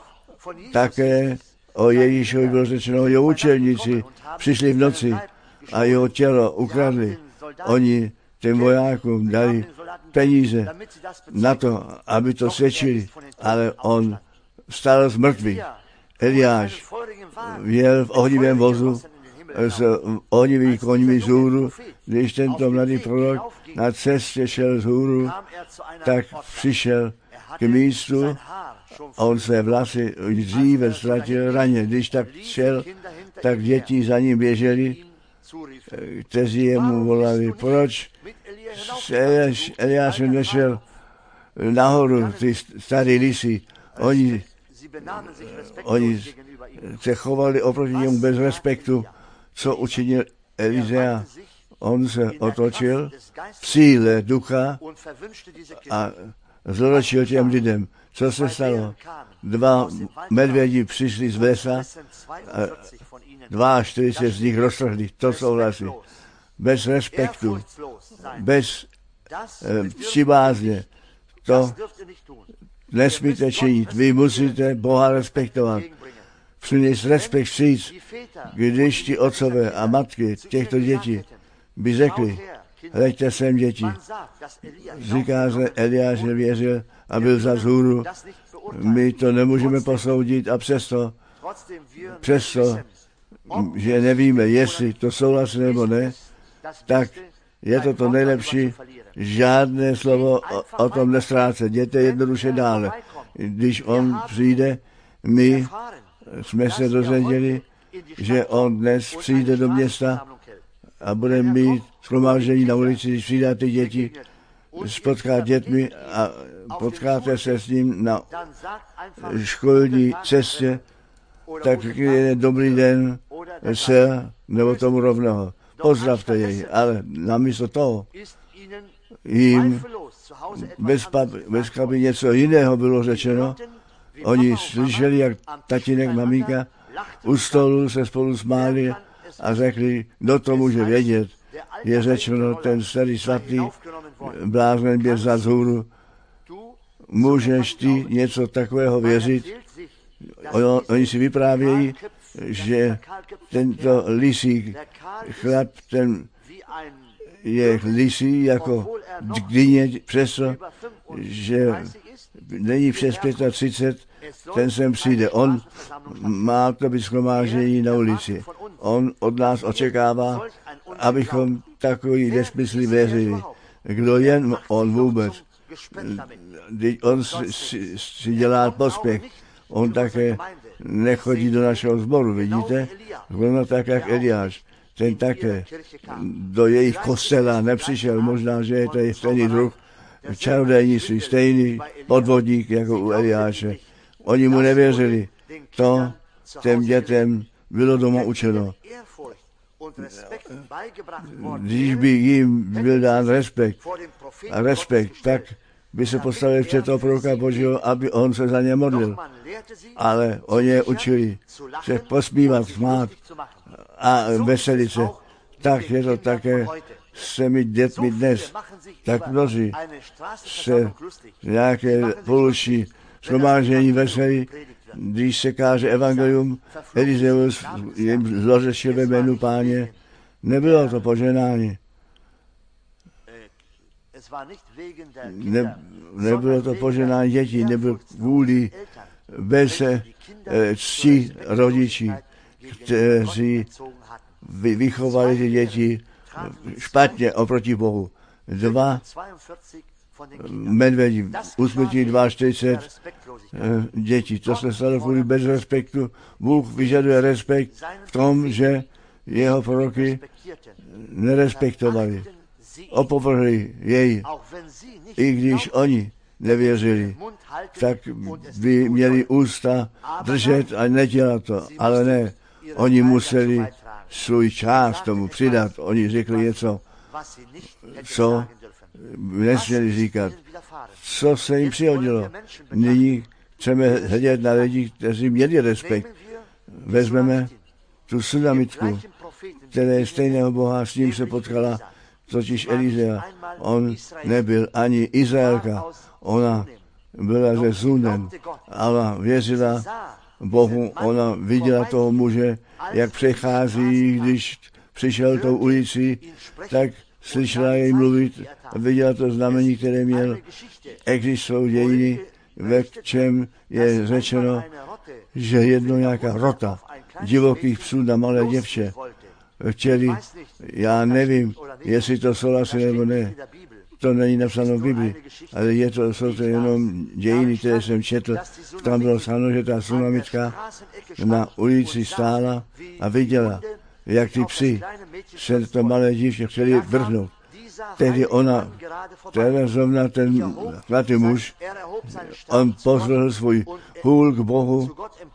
Také o Ježíšovi bylo řečeno, jeho učedníci přišli v noci a jeho tělo ukradli. Oni těm vojákům dali peníze na to, aby to svědčili, ale on vstal z mrtvých. Eliáš jel v ohnivém vozu s ohnivými koňmi z hůru, když tento mladý prorok na cestě šel z hůru, tak přišel k místu, on své vlasy dříve ztratil raně. Když tak šel, tak děti za ním běželi kteří jemu volali, proč se Eliáš, Eliášem nešel nahoru, ty starý lisy. Oni, oni se chovali oproti němu bez respektu, co učinil Elizea. On se otočil v síle ducha a zloročil těm lidem. Co se stalo? Dva medvědi přišli z lesa a čtyřicet dva z nich roztrhli. To jsou hlasy. Bez respektu, bez eh, přibázně. To nesmíte činit. Vy musíte Boha respektovat. Přinést respekt vstříc, když ti otcové a matky těchto dětí by řekli, hleďte sem děti. Říká, že Eliáš nevěřil a byl za zhůru. My to nemůžeme posoudit a přesto, přesto, že nevíme, jestli to souhlasí nebo ne, tak je to to nejlepší. Žádné slovo o, o tom nestrácet. Jděte jednoduše dále. Když on přijde, my jsme se dozvěděli, že on dnes přijde do města a bude mít shromáždění na ulici, když přijdá ty děti, spotká dětmi a potkáte se s ním na školní cestě, tak je dobrý den, se, nebo tomu rovného. Pozdravte jej, ale namísto toho jim bez, bez aby něco jiného bylo řečeno. Oni slyšeli, jak tatínek, maminka u stolu se spolu smáli a řekli, kdo to může vědět. Je řečeno, ten starý svatý blázen běž za zhůru. Můžeš ty něco takového věřit? On, oni si vyprávějí, že tento lisík, chlap, ten je lisí jako dýně, přesto, že není přes třicet pět, ten sem přijde. On má to být shromáždění na ulici. On od nás očekává, abychom takový nesmysly věřili. Kdo jen on vůbec. On si, si, si dělá prospěch. On také nechodí do našeho sboru, vidíte? Ono tak, jak Eliáš. Ten také do jejich kostela nepřišel. Možná, že je to stejný druh čarodějnictví, stejný podvodník jako u Eliáše. Oni mu nevěřili. To těm dětem bylo doma učeno. Když by jim byl dán respekt a respekt, tak by se postavili před toho proroka Božího, aby on se za ně modlil. Ale oni je učili se posmívat, smát a veselit se. Tak je to také s těmi dětmi dnes. Tak mnozí se nějaké poluční shromáždění veselí, když se káže evangelium, Elizeus jim zlořešil ve jménu Páně. Nebylo to poženání. Ne, nebylo to poženání dětí, nebyl kvůli bez eh, cti rodičí, kteří vy, vychovali ty děti špatně oproti Bohu. Dva medvědi, usmrtí čtyřicet dva eh, dětí. To se stalo kvůli bez respektu. Bůh vyžaduje respekt v tom, že jeho proroky nerespektovali. Opovrhli jej, i když oni nevěřili, tak by měli ústa držet a nedělat to, ale ne. Oni museli svůj čas tomu přidat. Oni řekli něco, co nesměli říkat. Co se jim přihodilo? Nyní chceme hledět na lidi, kteří měli respekt. Vezmeme tu sunamitku, která je stejného Boha, s ním se potkala, totiž Elizea. On nebyl ani Izraelka, ona byla ze Sunem, ale věřila Bohu, ona viděla toho muže, jak přechází, když přišel tou ulicí, tak slyšela jej mluvit, viděla to znamení, které měl. Existují dějiny, ve čem je řečeno, že jedno nějaká rota divokých psů na malé děvče chtěli, já nevím, jestli to souhlasí nebo ne, to není napsáno v Biblii, ale je to, jsou to jenom dějiny, které jsem četl. Tam bylo psáno, že ta sunamitka na ulici stála a viděla, jak ty psi se to malé dívče chtěli vrhnout. Tehdy ona, teda zrovna ten svatý muž, on pozvedl svůj hůl k Bohu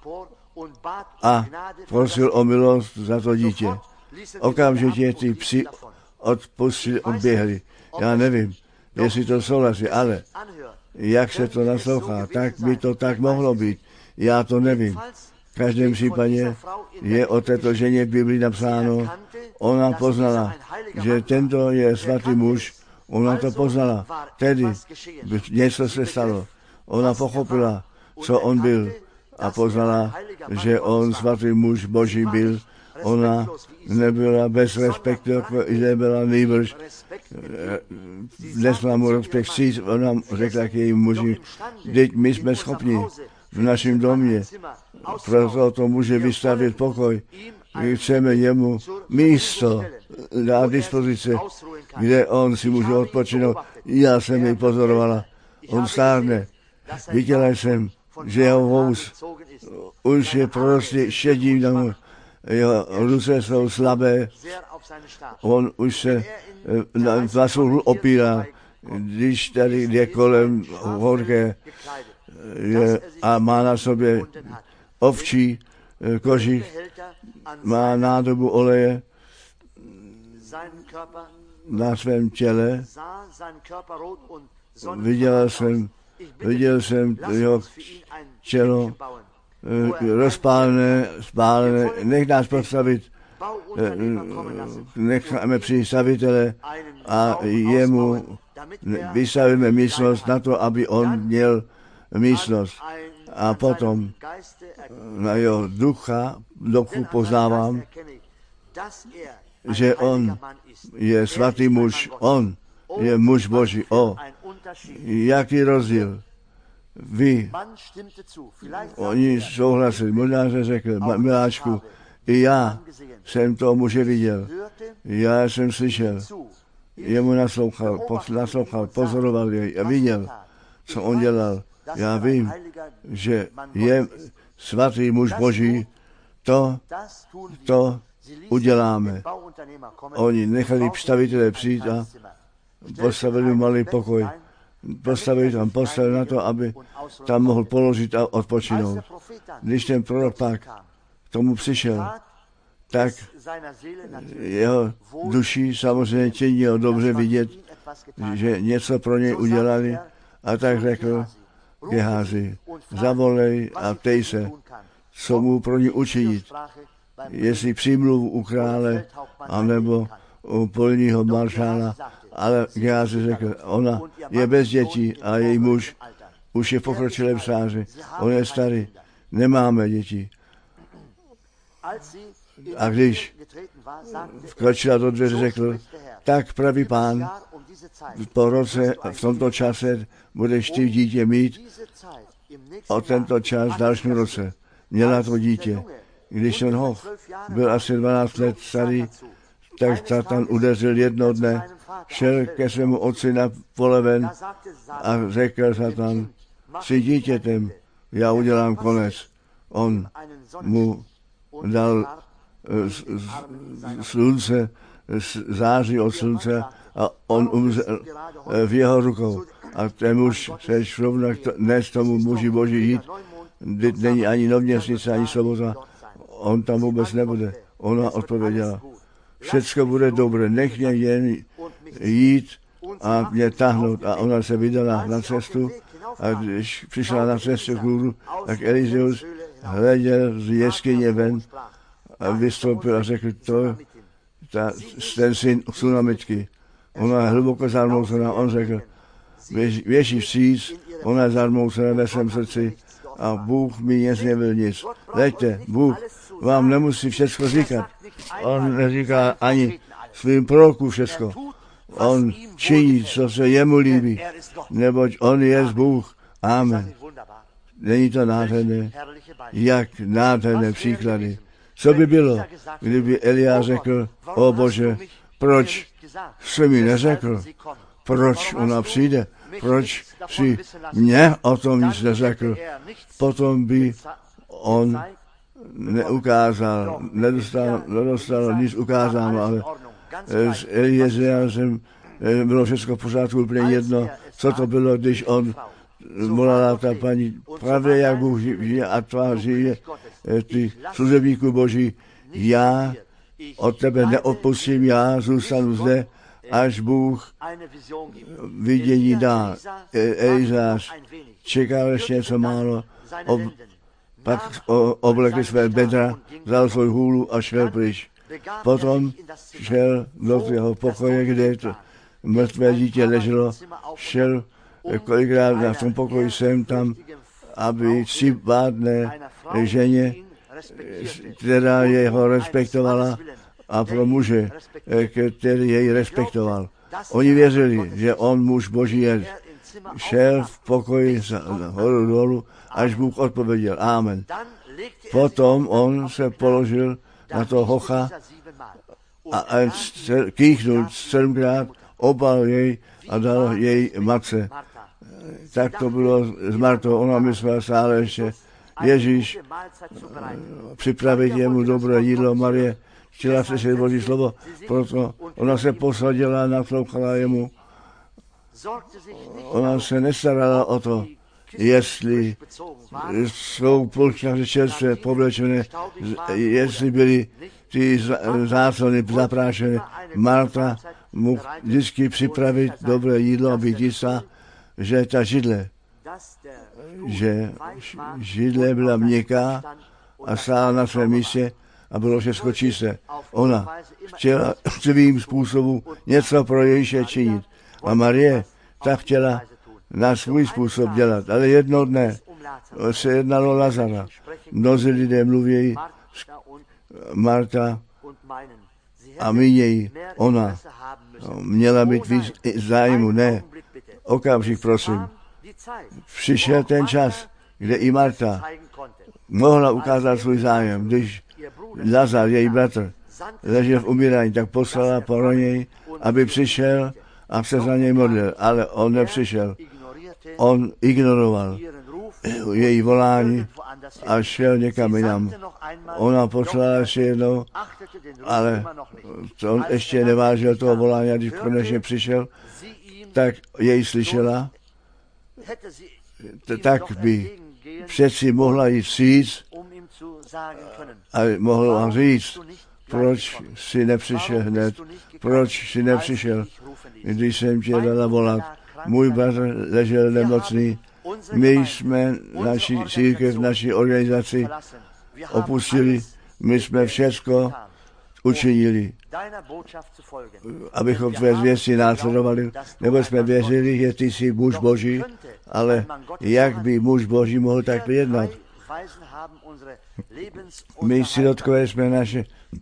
a prosil o milost za to dítě. Okamžitě ty psi odpustili, odběhli. Já nevím, jestli to souhlasí, ale jak se to naslouchá, tak by to tak mohlo být. Já to nevím. V každém případě je o této ženě v Biblii napsáno, ona poznala, že tento je svatý muž, ona to poznala. Tedy něco se stalo. Ona pochopila, co on byl a poznala, že on svatý muž Boží byl. Ona nebyla bez respektu, jako Izabela, nejbrž nesla mu respekt cít. Ona řekla k jejím muži, teď my jsme schopni v našem domě, proto to může vystavit pokoj. My chceme jemu místo dát dispozice, kde on si může odpočinout. Já jsem jej pozorovala. On stárne. Viděla jsem, že jeho vůz už je prostě šedý domů. Jeho ruce jsou slabé. On už se na vlasu opírá, když tady je kolem horké je, a má na sobě ovčí kožich, má nádobu oleje na svém těle. Viděl jsem, viděl jsem jeho tělo rozpálené, spálené. Nech nás postavit, necháme přijít stavitele a jemu vystavíme místnost na to, aby on měl místnost. A potom na jeho ducha, duchu poznávám, že on je svatý muž, on je muž Boží. O, jaký rozdíl. Vy, oni souhlasili, možná se řekl, miláčku, i já jsem to muže viděl, já jsem slyšel, jemu naslouchal, naslouchal, pozoroval jej a viděl, co on dělal. Já vím, že je svatý muž Boží, to, to uděláme. Oni nechali stavitele přijít a postavili malý pokoj. Postavili tam postel na to, aby tam mohl položit a odpočinout. Když ten prorok pak k tomu přišel, tak jeho duši samozřejmě činilo dobře vidět, že něco pro něj udělali a tak řekl Gehazi, zavolej a ptej se, co mu pro ně učinit, jestli přímluvu u krále, anebo u polního maršála. Ale Gehazi řekl, ona je bez dětí a její muž už je v pokročilém stáří. On je starý, nemáme děti. A když vkročila do dveře, řekl, tak pravý Pán, po roce, v tomto čase budeš ty dítě mít, o tento čas v dalším roce. Měla to dítě. Když ten hoch byl asi dvanáct let starý, tak Satan udeřil jedno dne, šel ke svému otci na pole ven a řekl Satan, jsi dítětem, já udělám konec. On mu dal slunce, září od slunce a on umřel v jeho rukou. A ten muž se šrovna dnes tomu muži Boží jít, není ani novměsnice, ani sobota, on tam vůbec nebude. Ona odpověděla, všecko bude dobré, nech mě jen jít a mě tahnout. A ona se vydala na cestu a když přišla na cestu k hůru, tak Elizeus hleděl z jeskyně ven a vystoupil a řekl, to ta, ten syn Sunamitky. Ona je hluboko zarmoucená, on řekl, věší vstříc, ona je zarmoucená ve svém srdci a Bůh mi nic nebyl nic. Leďte, Bůh vám nemusí všechno říkat. On neříká ani svým prorokům všechno. On činí, co se jemu líbí, neboť on je Bůh. Amen. Není to nádherné? Jak nádherné příklady. Co by bylo, kdyby Elia řekl, o Bože, proč jsi mi neřekl, proč ona přijde, proč si mě o tom nic neřekl. Potom by on neukázal, nedostal, nedostal nic ukázáno, ale s Eliezeřem bylo všechno v pořádku, úplně jedno, co to bylo, když on volala ta paní, pravě jak Bůh žije a tváří ty služebníků Boží, já od tebe neopustím, já zůstanu zde, až Bůh vidění dá. Elizář čekal ještě něco málo, ob, pak oblekl své bedra, vzal svou hůlu a šel pryč. Potom šel do jeho pokoje, kde to mrtvé dítě leželo, šel kolikrát na tom pokoji sem tam, aby ctibádné ženě, která jeho respektovala, a pro muže, který jej respektoval. Oni věřili, že on muž Boží je. Šel v pokoji horu dolů, až Bůh odpověděl. Amen. Potom on se položil na to hocha a, a kýchnul sedmkrát, obal jej a dal jej matce. Tak to bylo s Martou. Ona myslela stále ještě Ježíš připravit jemu dobré jídlo. Marie chtěla slyšet Boží slovo, proto ona se posadila, naslouchala jemu. Ona se nestarala o to, jestli jsou polšťáře čerstvé povlečené, jestli byly ty záclony zaprášené. Marta mu vždycky připravit dobré jídlo, aby jistá, že ta židle, že židle byla měkká a stála na svém místě a bylo všechno čisté. Ona chtěla svým způsobem něco pro Ježíše činit. A Marie tak chtěla na svůj způsob dělat. Ale jedno dne se jednalo Lazara. Mnozí lidé mluví, Marta a mínějí, ona měla být víc zájmu. Ne, okamžik prosím. Přišel ten čas, kde i Marta mohla ukázat svůj zájem. Když Lazar, její bratr, ležel v umírání, tak poslala pro něj, aby přišel a se za něj modlil. Ale on nepřišel. On ignoroval její volání a šel někam jinam. Ona poslala ještě jednou, ale to on ještě nevážil toho volání, a když konečně přišel, tak jej slyšela, tak by přeci mohla jít říct a mohla vám říct, proč si nepřišel hned, proč si nepřišel, když jsem tě dala volat. Můj bratr ležel nemocný, my jsme naši církev, naši organizaci opustili, my jsme všecko učinili, abychom tvé zvěsti následovali, nebo jsme věřili, že ty jsi muž Boží, ale jak by muž Boží mohl tak jednat? My sirotkové jsme naše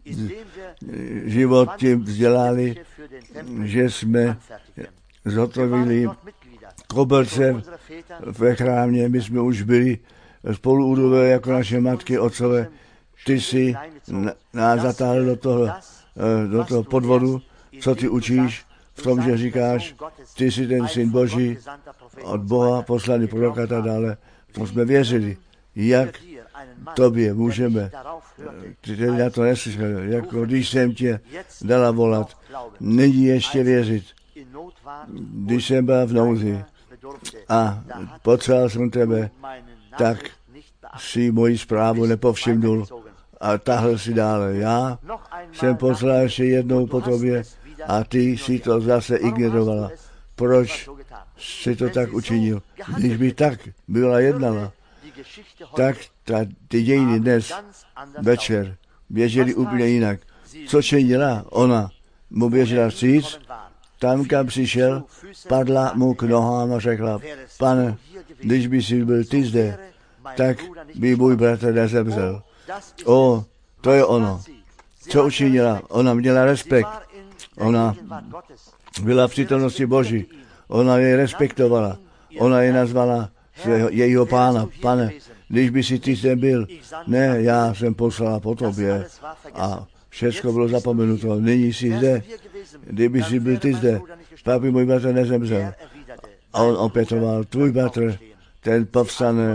život tím vzdělali, že jsme zhotovili koberce ve chrámě, my jsme už byli spoluúdové jako naše matky, otcové. Ty jsi nás zatáhl do toho, do toho podvodu, co ty učíš v tom, že říkáš, ty jsi ten syn Boží, od Boha poslaný prorok a tak dále. To jsme věřili. Jak tobě můžeme, ty na to neslyšel, jako když jsem tě dala volat, není ještě věřit. Když jsem byl v nouzi a potřeboval jsem tebe, tak si moji zprávu nepovšimnul a tahl si dále. Já jsem poslal ještě jednou po tobě a ty si to zase ignorovala. Proč jsi to tak učinil? Když by tak byla jednala, tak ta, ty dějiny dnes večer běžely úplně jinak. Co činila ona? Mu běžela říct, tam, kam přišel, padla mu k nohám a řekla, pane, když by si byl ty zde, tak by můj bratr nezemřel. O, to je ono. Co učinila? Ona měla respekt. Ona byla v přítomnosti Boží. Ona jej respektovala. Ona jej nazvala svého, jejího pána. Pane, když by si ty zde byl, ne, já jsem poslala po tobě a všechno bylo zapomenuto. Nyní jsi zde. Kdyby si byl ty zde, pak by můj bratr nezemřel. A on opětoval, tvůj bratr, ten povstane,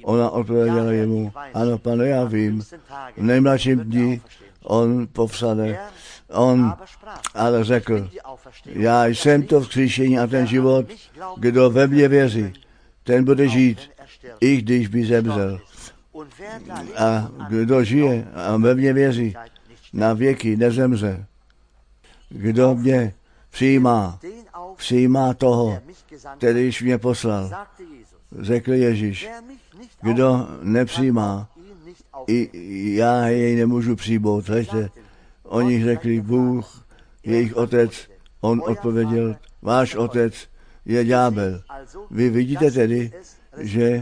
Ona odpověděla jemu, ano, pane, já vím, v nejmladším dni on povstane. On ale řekl, já jsem to vzkříšení a ten život, kdo ve mně věří, ten bude žít, i když by zemřel. A kdo žije a ve mně věří, na věky nezemře. Kdo mě přijímá, přijímá toho, kterýž mě poslal. Řekl Ježíš, kdo nepřijímá, i já jej nemůžu přijmout. Hleďte, oni řekli, Bůh, jejich otec, on odpověděl, váš otec je ďábel. Vy vidíte tedy, že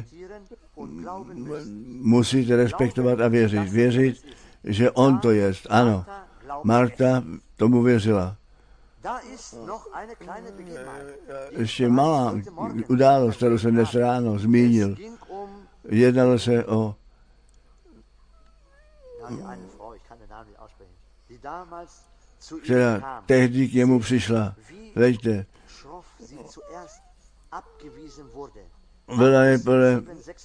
musíte respektovat a věřit. Věřit, že on to je. Ano, Marta tomu věřila. Ještě malá událost, kterou jsem dnes ráno zmínil. Jednalo se o která tehdy k němu přišla. Hleďte, byla nejprve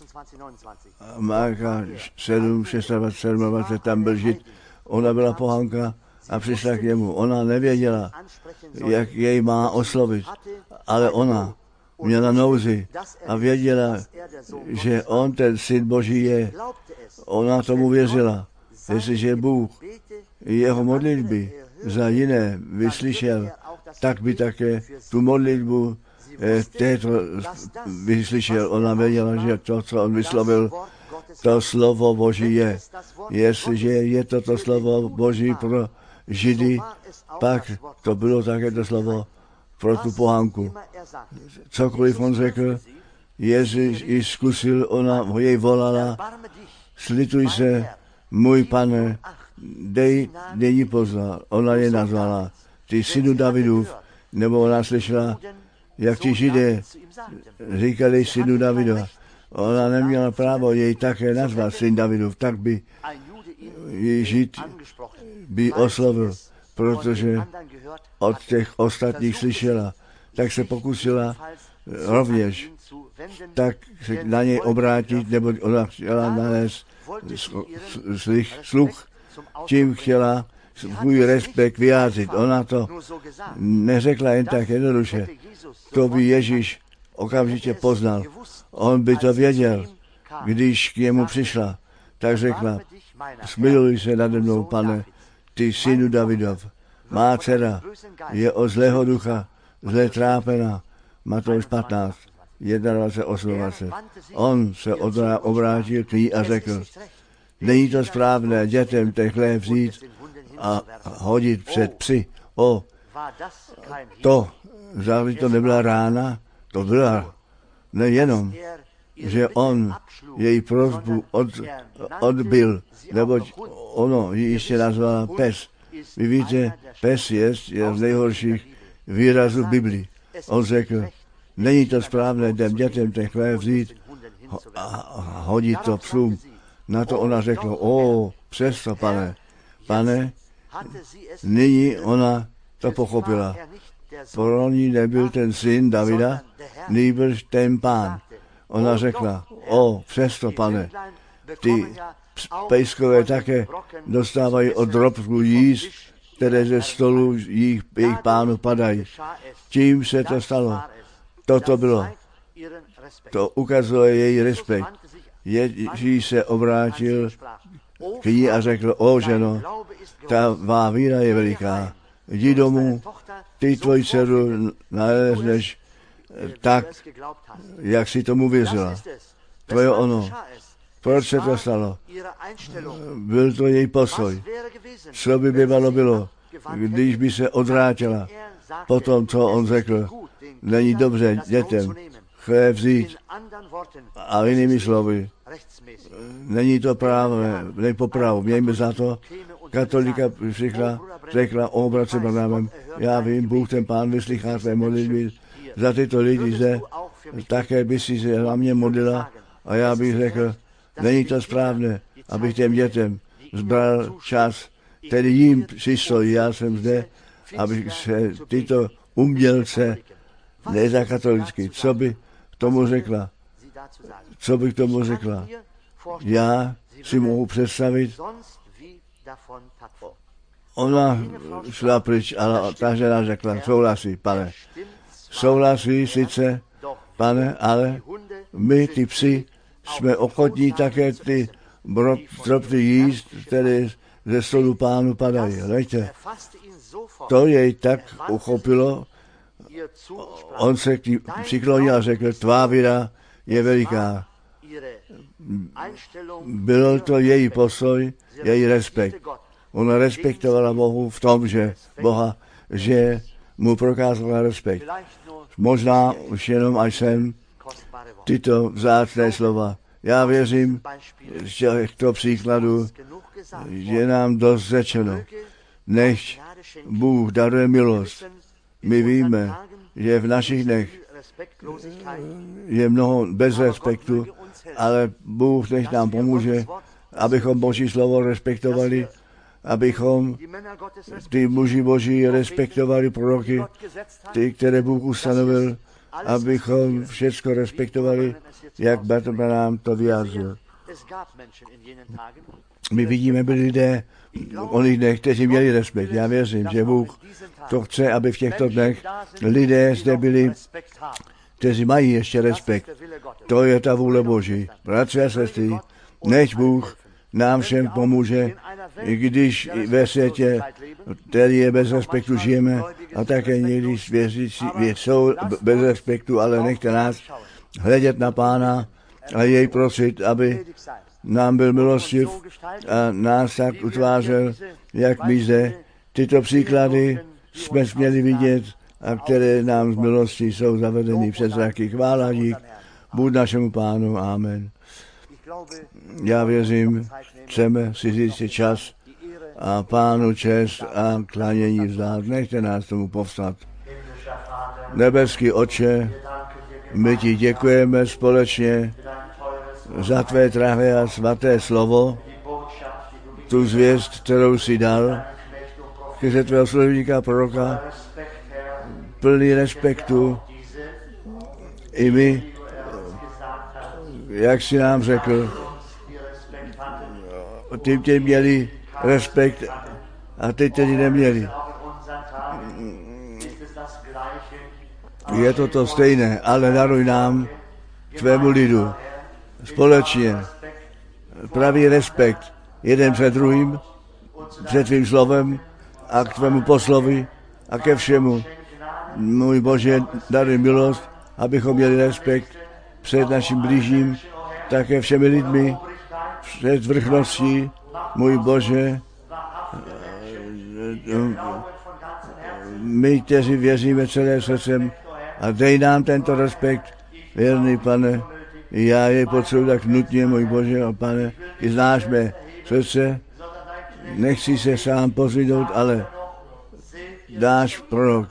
Marka sedm, dvacet šest, dvacet sedm, tam byl žid, ona byla pohanka a přišla k němu. Ona nevěděla, jak jej má oslovit, ale ona měla nouzi a věděla, že on ten syn Boží je. Ona tomu věřila. Jestliže Bůh jeho modlitby za jiné vyslyšel, tak by také tu modlitbu eh, této vyslyšel. Ona věděla, že to, co on vyslovil, to slovo Boží je. Jestliže je to to slovo Boží pro Židy, pak to bylo také to slovo pro tu pohánku. Cokoliv on řekl, Ježíš ji zkusil, ona jej volala, slituj se, můj pane, dej, dej ji poznat. Ona je nazvala, ty synu Davidův, nebo ona slyšela, jak ti Židé říkali synu Davidova. Ona neměla právo jej také nazvat syn Davidův, tak by jej Žid by oslovil, protože od těch ostatních slyšela, tak se pokusila rovněž tak se na něj obrátit, nebo ona chtěla nanést sluch, čím chtěla svůj respekt vyjádřit. Ona to neřekla jen tak jednoduše. To by Ježíš okamžitě poznal. On by to věděl, když k němu přišla. Tak řekla, smiluj se nade mnou, pane, ty synu Davidov. Má dcera je od zlého ducha, zle trápena. Matouš patnáct, dvacet jedna, dvacet osm. On se obrátil k ní a řekl, není to správné dětem ten chléb vzít a hodit před psy. O, to, záleží to nebyla rána, to byla nejenom, že on její prosbu od, odbil, neboť ono ji ještě nazvala pes. Vy víte, pes je, je z nejhorších výrazů v Biblii. On řekl, není to správné těm dětem ten chléb vzít a hodit to psům. Na to ona řekla, o, přesto, pane, pane, nyní ona to pochopila. Pro ní nebyl ten syn Davida, nýbrž ten pán. Ona řekla, o, přesto, pane, ty pejskové také dostávají od drobků jíst, které ze stolu jejich, jejich pánů padají. Čím se to stalo? Toto bylo. To ukazuje její respekt. Ježíš se obrátil k ní a řekl, o ženo, ta má víra je veliká. Jdi domů, ty tvoji dceru nalezneš tak, jak si tomu věřila. To je ono. Proč se to stalo? Byl to její postoj. Co by bývalo bylo, když by se odvrátila po tom, co on řekl, není dobře dětem chléb vzít, a jinými slovy, není to právě, nepopravu, mějme za to, katolika přišla, řekla, o bratře Branhamem, já vím, Bůh ten pán vyslychá své modlitby za tyto lidi zde, také by si se na mě modlila a já bych řekl, není to správné, abych těm dětem zbral čas, tedy jim přistojí, já jsem zde, abych se tyto umělce, ne za katolicky, co by tomu řekla. co bych tomu řekla? Já si mohu představit, ona šla pryč, ale ta žena řekla, souhlasí, pane. Souhlasí sice, pane, ale my, ty psi, jsme ochotní také ty drobty jíst, které ze stolu pánu padají. Víte, to jej tak uchopilo, on se k ní přiklonil a řekl, tvá víra je veliká. Byl to její postoj, její respekt. Ona respektovala Bohu v tom, že Boha, že mu prokázala respekt. Možná už jenom až sem tyto vzácné slova. Já věřím, že těchto příkladů je nám dost řečeno. Nechť Bůh daruje milost. My víme, že v našich dnech je mnoho bez respektu, ale Bůh nech nám pomůže, abychom Boží slovo respektovali, abychom ty muži Boží respektovali proroky, ty, které Bůh ustanovil, abychom všecko respektovali, jak Bratr nám to vyjádřil. My vidíme, byli lidé, oni dnech, kteří měli respekt. Já věřím, že Bůh to chce, aby v těchto dnech lidé zde byli, kteří mají ještě respekt. To je ta vůle Boží. Bratři a sestry, nech Bůh nám všem pomůže, i když ve světě, který je bez respektu, žijeme, a také někdy věřící jsou bez respektu, ale nechte nás hledět na Pána a jej prosit, aby nám byl milostiv a nás tak utvářel, jak my zde. Tyto příklady jsme směli vidět a které nám z milosti jsou zavedeny před zraky. Chvála dík, buď našemu Pánu. Amen. Já věřím, chceme si říct čas a Pánu čest a klánění vzdát. Nechte nás tomu povstat. Nebeský Otče, my ti děkujeme společně za tvé drahé a svaté slovo, tu zvěst, kterou jsi dal, skrze tvého slovníka proroka, plný respektu. I my, jak jsi nám řekl, ty tě měli respekt a ty tedy neměli. Je to to stejné, ale daruj nám, tvému lidu, společně pravý respekt jeden před druhým, před tvým slovem a k tvému poslovi a ke všemu. Můj Bože, daruj milost, abychom měli respekt před naším blížním, také všemi lidmi, před vrchností, můj Bože, my, kteří věříme celé srdcem, a dej nám tento respekt, věrný Pane, já je potřebuji tak nutně, můj Bože, a Pane, ty znáš mé srdce, nechci se sám pozvidnout, ale dáš prorok.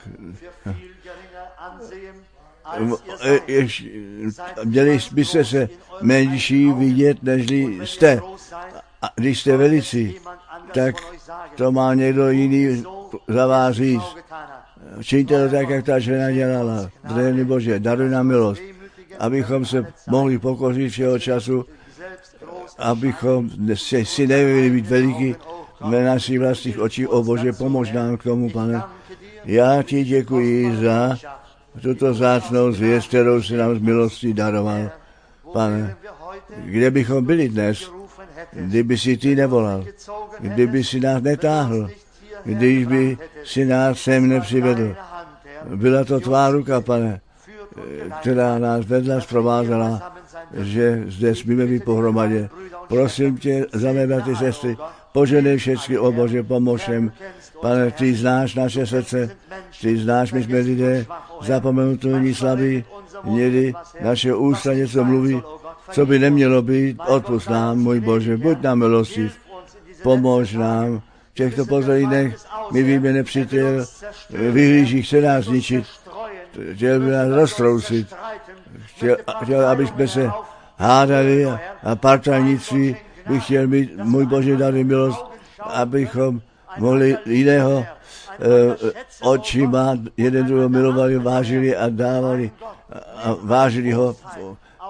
Měli byste se menší vidět, nežli jste. A když jste velicí, tak to má někdo jiný za vás říct. Čiňte to tak, jak ta žena dělala. Drahý Bože, daruj nám milost, abychom se mohli pokořit všeho času, abychom se si nevěděli být veliký ve našich vlastních očích. O Bože, pomož nám k tomu, Pane. Já ti děkuji za tuto vzácnou zvěst, kterou si nám z milostí daroval, Pane. Kde bychom byli dnes, kdyby si ty nevolal, kdyby si nás netáhl, když by si nás sem nepřivedl. Byla to tvá ruka, Pane, která nás vedla, zprovázela, že zde smíme být pohromadě. Prosím tě za mé bratry, sestry, poženej všechny, o Bože, pomož jim. Pane, ty znáš naše srdce, ty znáš, my jsme lidé, zapomenutelní slabí, někdy naše ústa něco mluví, co by nemělo být, odpusť nám, můj Bože, buď nám milostiv, pomož nám. V těchto posledních my víme, nepřítel vyhlíží, chce nás zničit, chtěl by nás roztrousit, chtěl, chtěl aby jsme se hádali a, a partajnictví bych chtěl mít, můj Bože, dali milost, abychom mohli jiného e, očima jeden druhého milovali, vážili a dávali a vážili ho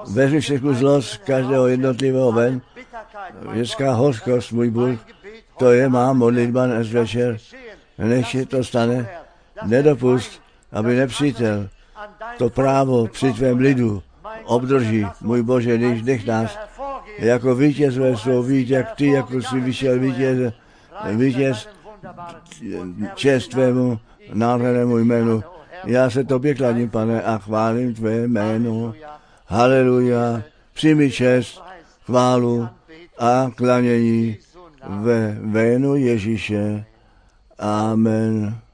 vezmi všechnu zlost každého jednotlivého ven, větská hořkost, můj Bůh, to je má modlitba dnes večer, než se to stane, nedopust, aby nepřítel to právo při tvém lidu obdrží, můj Bože, když nech nás jako vítězové jsou víc, jak ty, jako jsi vyšel vítěz, vítěz čest tvému nádhernému jménu. Já se tobě kladím, Pane, a chválím tvé jméno. Haleluja, přijmi čest, chválu a klanění ve jménu Ježíše. Amen.